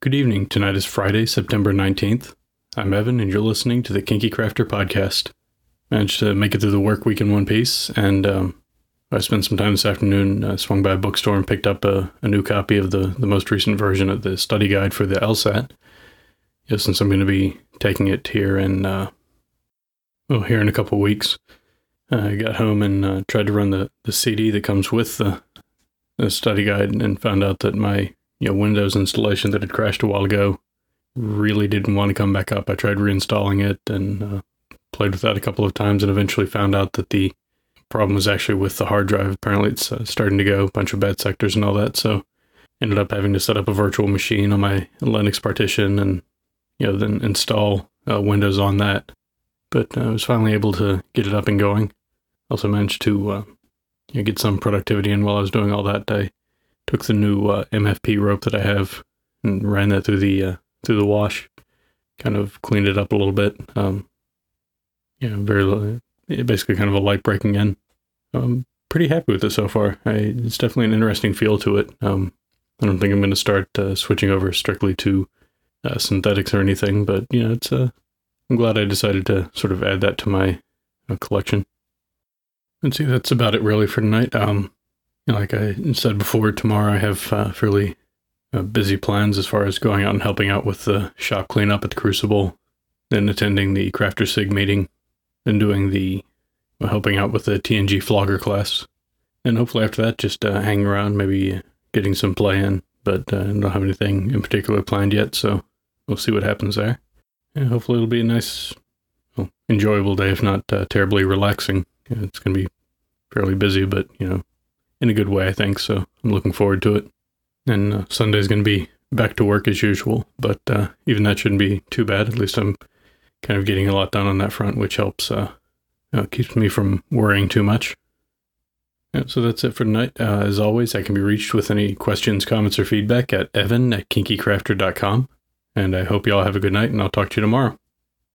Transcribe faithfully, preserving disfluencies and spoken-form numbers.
Good evening. Tonight is Friday, September nineteenth. I'm Evan, and you're listening to the Kinky Crafter podcast. Managed to make it through the work week in one piece, and um, I spent some time this afternoon, uh, swung by a bookstore and picked up a, a new copy of the, the most recent version of the study guide for the LSAT. Yeah, since I'm going to be taking it here in, uh, well, here in a couple of weeks. Uh, I got home and uh, tried to run the, the C D that comes with the, the study guide and found out that my you know, Windows installation that had crashed a while ago really didn't want to come back up. I tried reinstalling it and uh, played with that a couple of times and eventually found out that the problem was actually with the hard drive. Apparently it's uh, starting to go, a bunch of bad sectors and all that. So ended up having to set up a virtual machine on my Linux partition and, you know, then install uh, Windows on that. But uh, I was finally able to get it up and going. Also managed to uh, you know, get some productivity in while I was doing all that. I took the new uh, M F P rope that I have and ran that through the uh, through the wash. Kind of cleaned it up a little bit. Um, yeah, very basically kind of a light breaking in. I'm pretty happy with it so far. I, it's definitely an interesting feel to it. Um, I don't think I'm going to start uh, switching over strictly to uh, synthetics or anything, but you know, it's. Uh, I'm glad I decided to sort of add that to my uh, collection. Let's see, that's about it really for tonight. Um, you know, like I said before, tomorrow I have uh, fairly uh, busy plans as far as going out and helping out with the shop cleanup at the Crucible, then attending the Crafter Sig meeting, then doing the, well, helping out with the T N G Flogger class, and hopefully after that just uh, hanging around, maybe getting some play in, but uh, I don't have anything in particular planned yet, so we'll see what happens there. And hopefully it'll be a nice, well, enjoyable day, if not uh, terribly relaxing. You know, it's going to be fairly busy, but, you know, in a good way, I think, so I'm looking forward to it. And uh, Sunday's going to be back to work as usual, but uh, even that shouldn't be too bad. At least I'm kind of getting a lot done on that front, which helps, uh, uh, keeps me from worrying too much. Yeah, so that's it for tonight. Uh, as always, I can be reached with any questions, comments, or feedback at evan at kinky crafter dot com. And I hope you all have a good night, and I'll talk to you tomorrow.